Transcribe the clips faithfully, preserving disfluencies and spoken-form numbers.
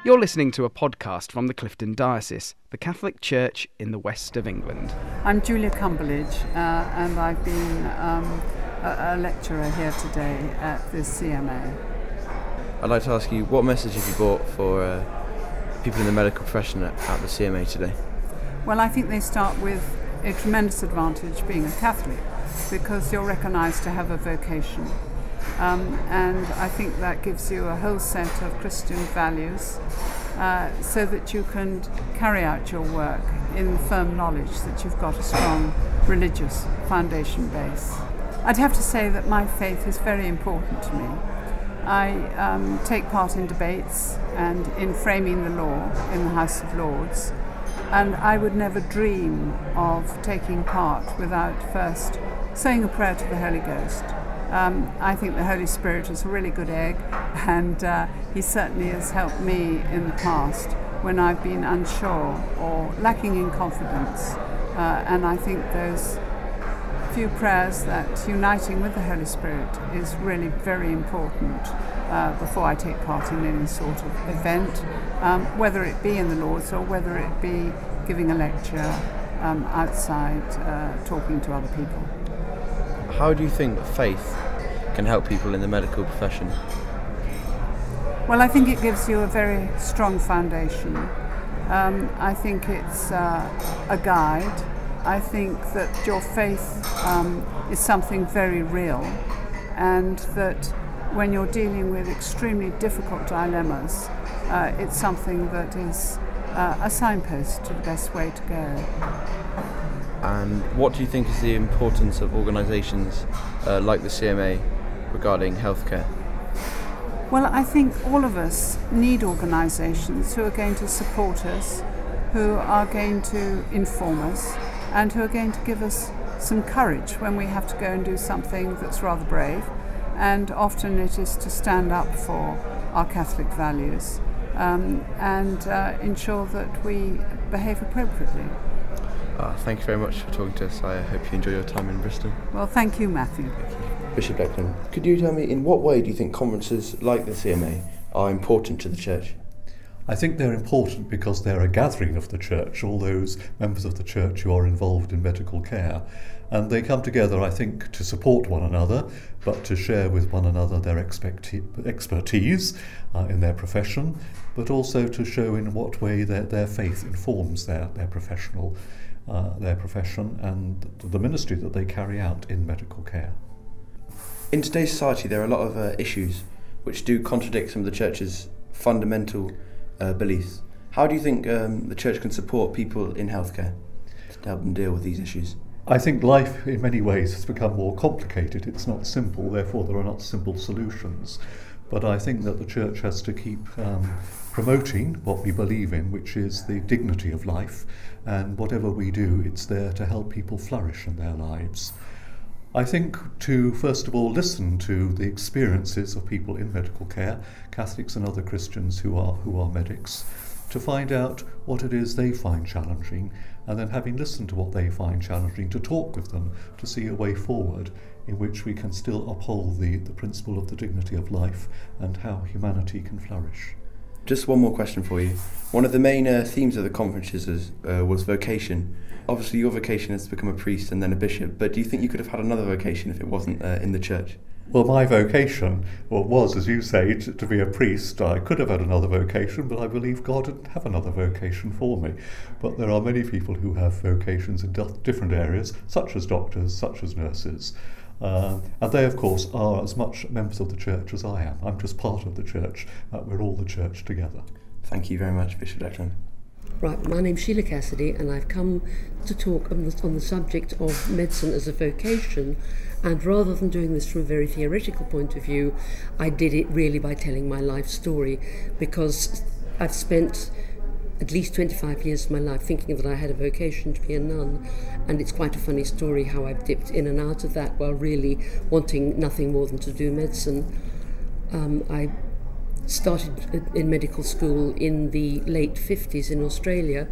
You're listening to a podcast from the Clifton Diocese, the Catholic Church in the west of England. I'm Julia Cumberledge, uh, and I've been um, a, a lecturer here today at the C M A. I'd like to ask you, what message have you brought for uh, people in the medical profession at, at the C M A today? Well, I think they start with a tremendous advantage being a Catholic, because you're recognised to have a vocation. Um, and I think that gives you a whole set of Christian values uh, so that you can carry out your work in the firm knowledge that you've got a strong religious foundation base. I'd have to say that my faith is very important to me. I um, take part in debates and in framing the law in the House of Lords, and I would never dream of taking part without first saying a prayer to the Holy Ghost. Um, I think the Holy Spirit is a really good egg, and uh, he certainly has helped me in the past when I've been unsure or lacking in confidence. Uh, and I think those few prayers, that uniting with the Holy Spirit, is really very important uh, before I take part in any sort of event, um, whether it be in the Lords or whether it be giving a lecture um, outside, uh, talking to other people. How do you think faith can help people in the medical profession? Well, I think it gives you a very strong foundation. Um, I think it's uh, a guide. I think that your faith um, is something very real, and that when you're dealing with extremely difficult dilemmas, uh, it's something that is uh, a signpost to the best way to go. And what do you think is the importance of organisations uh, like the C M A regarding healthcare? Well, I think all of us need organisations who are going to support us, who are going to inform us, and who are going to give us some courage when we have to go and do something that's rather brave. And often it is to stand up for our Catholic values um, and uh, ensure that we behave appropriately. Uh, thank you very much for talking to us. I hope you enjoy your time in Bristol. Well, thank you, Matthew. Thank you. Bishop Declan, could you tell me, in what way do you think conferences like the C M A are important to the Church? I think they're important because they're a gathering of the Church, all those members of the Church who are involved in medical care. And they come together, I think, to support one another, but to share with one another their expecti- expertise uh, in their profession, but also to show in what way their, their faith informs their, their professional Uh, their profession and the ministry that they carry out in medical care. In today's society, there are a lot of uh, issues which do contradict some of the Church's fundamental uh, beliefs. How do you think um, the Church can support people in healthcare to help them deal with these issues? I think life in many ways has become more complicated. It's not simple, therefore there are not simple solutions. But I think that the Church has to keep um, promoting what we believe in, which is the dignity of life, and whatever we do, it's there to help people flourish in their lives. I think to, first of all, listen to the experiences of people in medical care, Catholics and other Christians who are who are medics, to find out what it is they find challenging, and then, having listened to what they find challenging, to talk with them to see a way forward in which we can still uphold the, the principle of the dignity of life and how humanity can flourish. Just one more question for you. One of the main uh, themes of the conferences is, uh, was vocation. Obviously your vocation is to become a priest and then a bishop, but do you think you could have had another vocation if it wasn't uh, in the Church? Well, my vocation well, was, as you say, to, to be a priest. I could have had another vocation, but I believe God didn't have another vocation for me. But there are many people who have vocations in different areas, such as doctors, such as nurses. Uh, and they, of course, are as much members of the Church as I am. I'm just part of the Church. Uh, we're all the Church together. Thank you very much, Bishop Declan. Right, my name's Sheila Cassidy, and I've come to talk on the, on the subject of medicine as a vocation. And rather than doing this from a very theoretical point of view, I did it really by telling my life story, because I've spent at least twenty-five years of my life thinking that I had a vocation to be a nun, and it's quite a funny story how I've dipped in and out of that while really wanting nothing more than to do medicine. Um, I started in medical school in the late fifties in Australia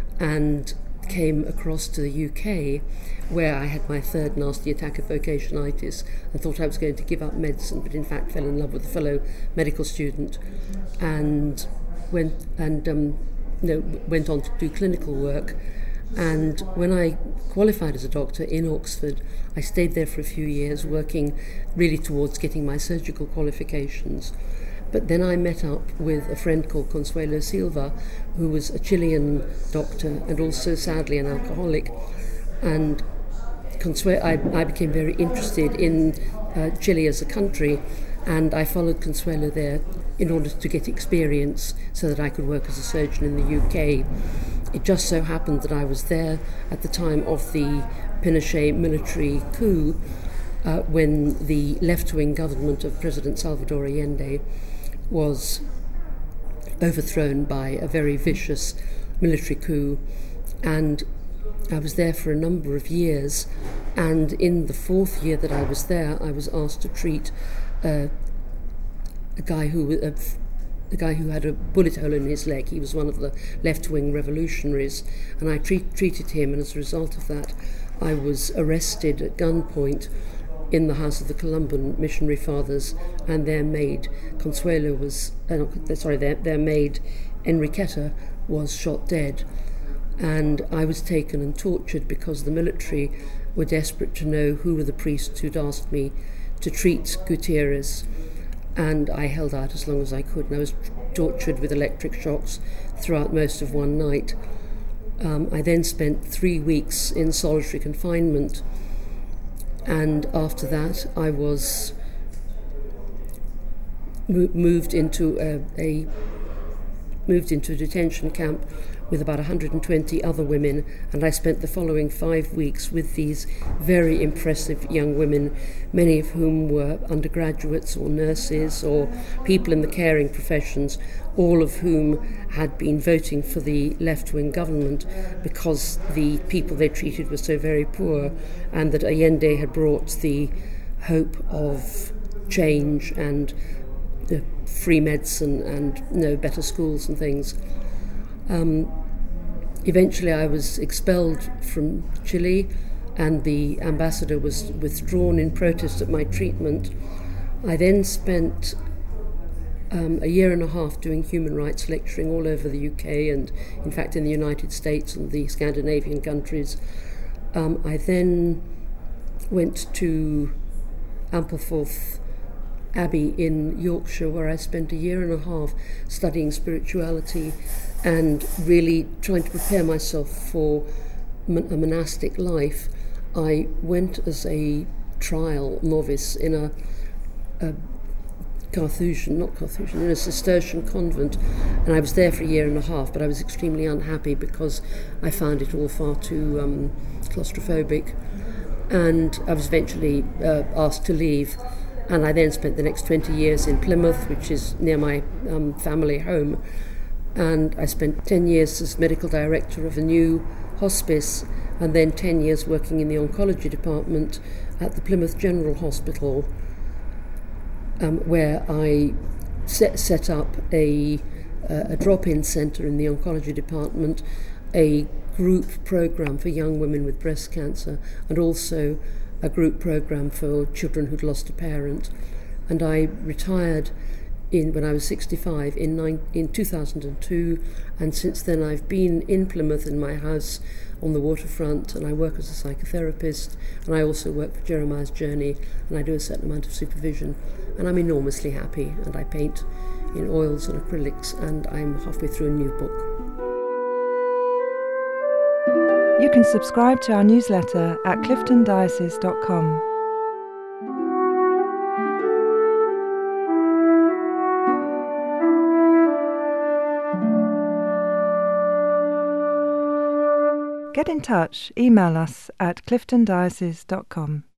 and came across to the U K, where I had my third nasty attack of vocationitis and thought I was going to give up medicine, but in fact fell in love with a fellow medical student and went and um, you know, went on to do clinical work. And when I qualified as a doctor in Oxford, I stayed there for a few years, working really towards getting my surgical qualifications. But then I met up with a friend called Consuelo Silva, who was a Chilean doctor and also sadly an alcoholic. And Consuelo, I, I became very interested in uh, Chile as a country, and I followed Consuelo there in order to get experience so that I could work as a surgeon in the U K. It just so happened that I was there at the time of the Pinochet military coup, uh, when the left-wing government of President Salvador Allende was overthrown by a very vicious military coup. And I was there for a number of years, and in the fourth year that I was there, I was asked to treat uh, a guy who a, a guy who had a bullet hole in his leg. He was one of the left-wing revolutionaries, and I treat, treated him, and as a result of that, I was arrested at gunpoint in the house of the Colombian missionary fathers, and their maid Consuelo was uh, sorry their, their maid Enriqueta was shot dead. And I was taken and tortured because the military were desperate to know who were the priests who'd asked me to treat Gutierrez. And I held out as long as I could, and I was tortured with electric shocks throughout most of one night. Um, I then spent three weeks in solitary confinement, and after that I was mo- moved into a, a moved into a detention camp with about one hundred twenty other women, and I spent the following five weeks with these very impressive young women, many of whom were undergraduates or nurses or people in the caring professions, all of whom had been voting for the left-wing government because the people they treated were so very poor, and that Allende had brought the hope of change and uh, free medicine and you know, better schools and things. Um, eventually I was expelled from Chile, and the ambassador was withdrawn in protest at my treatment. I then spent um, a year and a half doing human rights lecturing all over the U K and in fact in the United States and the Scandinavian countries. Um, I then went to Ampleforth Abbey in Yorkshire, where I spent a year and a half studying spirituality and really trying to prepare myself for mon- a monastic life. I went as a trial novice in a, a Carthusian, not Carthusian, in a Cistercian convent, and I was there for a year and a half, but I was extremely unhappy because I found it all far too um, claustrophobic, and I was eventually uh, asked to leave. And I then spent the next twenty years in Plymouth, which is near my um, family home. And I spent ten years as medical director of a new hospice, and then ten years working in the oncology department at the Plymouth General Hospital, um, where I set, set up a, uh, a drop-in centre in the oncology department, a group programme for young women with breast cancer, and also a group programme for children who'd lost a parent. And I retired in when I was sixty-five in, nine, in two thousand two, and since then I've been in Plymouth in my house on the waterfront, and I work as a psychotherapist, and I also work for Jeremiah's Journey, and I do a certain amount of supervision, and I'm enormously happy, and I paint in oils and acrylics, and I'm halfway through a new book. You can subscribe to our newsletter at clifton diocese dot com. Get in touch, email us at clifton diocese dot com.